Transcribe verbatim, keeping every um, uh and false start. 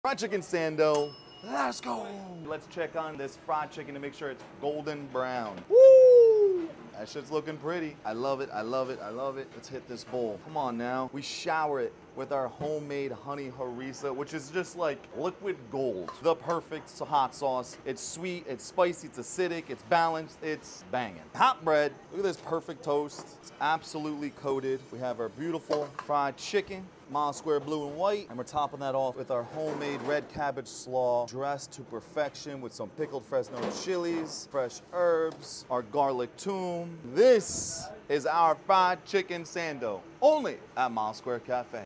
Fried chicken sando. Let's go. Let's check on this fried chicken to make sure it's golden brown. Woo! That shit's looking pretty. I love it, I love it, I love it. Let's hit this bowl. Come on now. We shower it with our homemade honey harissa, which is just like liquid gold. The perfect hot sauce. It's sweet, it's spicy, it's acidic, it's balanced, it's banging. Hot bread. Look at this perfect toast. It's absolutely coated. We have our beautiful fried chicken. Miles Square blue and white, and we're topping that off with our homemade red cabbage slaw dressed to perfection with some pickled Fresno chilies, fresh herbs, our garlic toom. This is our fried chicken sando, only at Miles Square Cafe.